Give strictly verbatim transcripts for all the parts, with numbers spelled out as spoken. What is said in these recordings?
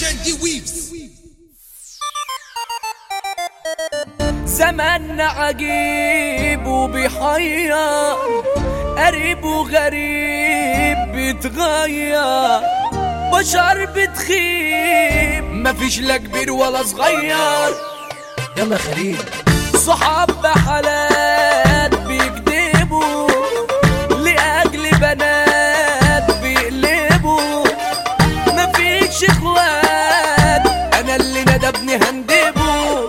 زماننا عجيب وبيحير، قريب وغريب بيتغير، بشر بتخيب مفيش لا كبير ولا صغير. يلا خليل صحاب بحالات بيكدبوا لأجل بنات بيقلبوا، مفيش اخوات انا اللي ندبني هندبه.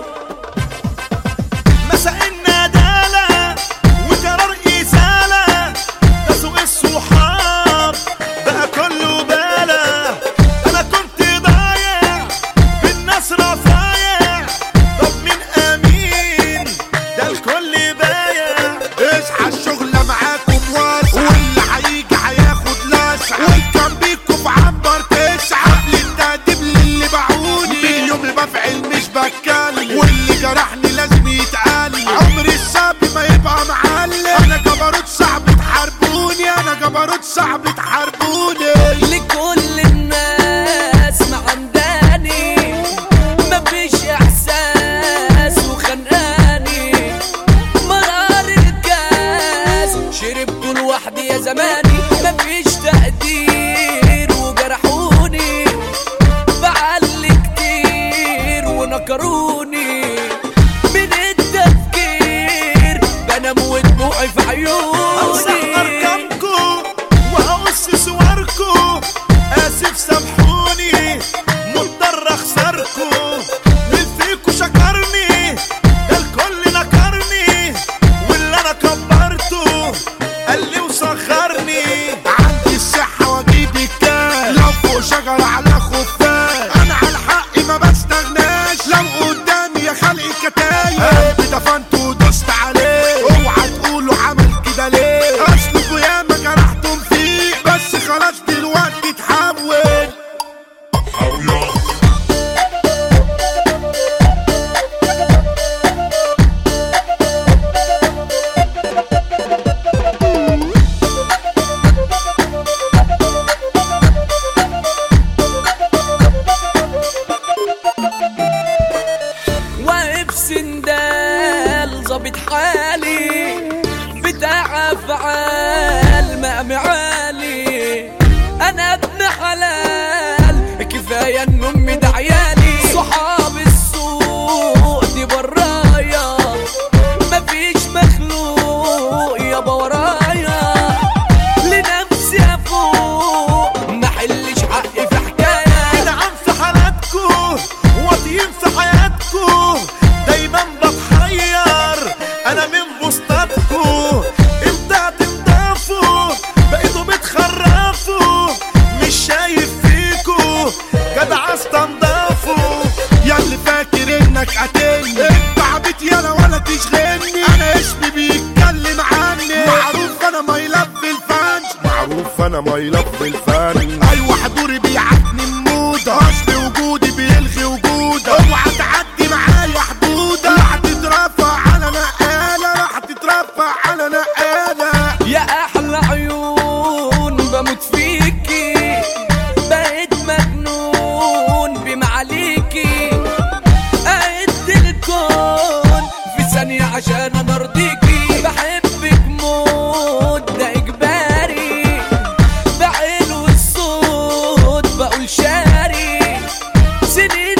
مساء الندالة وقرار إزالة، ده سوق الصحاب بقى كله بالة. أنا كنت ضايع بالناس رفايع، طب مين أمين ده الكل بايع. اصحى الشغلة معاكم واسعة، واللي هيجي هياخد لسعة، والكان بيكم في عنبر تسعة. قبل التأديب للي باعوني باليوم بفعل مش بتكلم، واللي جرحني لازم يتقال. عمر الشاب ما يبقى معلم، انا جبروت صعب تحاربوني، انا جبروت صعب تحاربوني. لكل الناس معنداني، مفيش احساس وخنقاني، مرار الكاس شربته لوحدي يا زماني. مفيش تقدير وجرحوني، بعلي كتير ونكروني، من التفكير بنام ودموعي في عيوني. همسح ارقامكم وهقص صوركم، اسف سامحوني مضطر اخسركم. مين فيكم شكرني ده الكل نكرني، واللي انا كبرته قال لي وسخرني. عندي الصحة واجيب الكاش، لو فوق شجرة على خفاش، انا على الحق ما بستغناش. لو قدامي يا خلقي كتايب، قلبي دفنت ودوست عليه. اوعى تقولوا عمل كده ليه، اصلكوا ياما جرحتم فيه، بس خلاص دلوقتي اتحول. واقف سندال ظابط حالي، بتاع افعال مقام عالي. انا ابن حلال كفايه ان امي ده عيالي. صحاب السوق دي برايا، مفيش مخلوق يابا ورايا. لنفسي افوق محلش حقي في حكايه. نعم في حالاتكم واطيين في حياتكم، دايما بتحير انا من بوستاتكم. امتى هتنضافوا بقيتوا بتخرفوا، مش شايف فيكوا جدع استنضافوا. يا اللي فاكر انك قاتلني، انت عبيط يالا ولا تشغلني. انا اسمي بيتكلم عني، معروف انا ماي لاف بالفن، معروف انا ماي لاف بالفن. ايوه حضوري بيعدني الموضة، اصل وجودي بيلغي وجودك. اوعى تعدي معايا حدودك، راح تترفع على نقالة، راح تترفع على نقالة. يا احلى عيون بموت فيكي، بقيت مجنون بمعاليكي. اعد الكون في ثانية عشان انا ارضيكي. بحبك موت ده اجباري، بعيله الصوت بقول شاري. سنين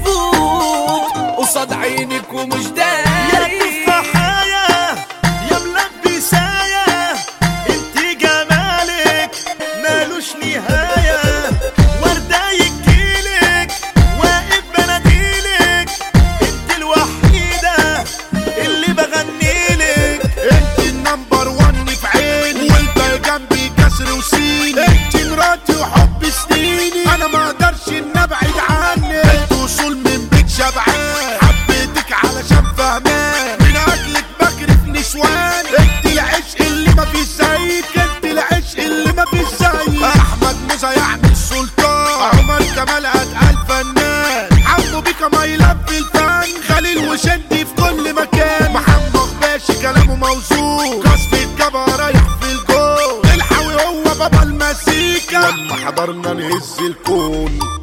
بتفوت قصاد عينك ومش يا داري. تفاحية يا ملبساية، انت جمالك مالوش نهاية. وردة يجيلك واقف بناديلك، انت الوحيدة اللي بغنيلك. انت النمبر ون في عيني، والباقي جنبي كسر وسيني. انت مراتي وحب سنيني، انا ما اقدرش ان ابعد عنك. انت وصول من بيت شبعان، حبيتك علشان فهمان، من اجلك بجري في نسوان. انت العشق اللي ما فيش زيك، انت العشق اللي ما فيش زيك. احمد موسى يعني السلطان، عمر كمال اتقل فنان. حمو بيكا ماي لاف بالفن، خليل وشندي في كل مكان. محمد باشا كلامه موزون، قصف الجبهة رايح في الجول. الحاوي هو بابا المزيكا، لما حضرنا نهز الكون.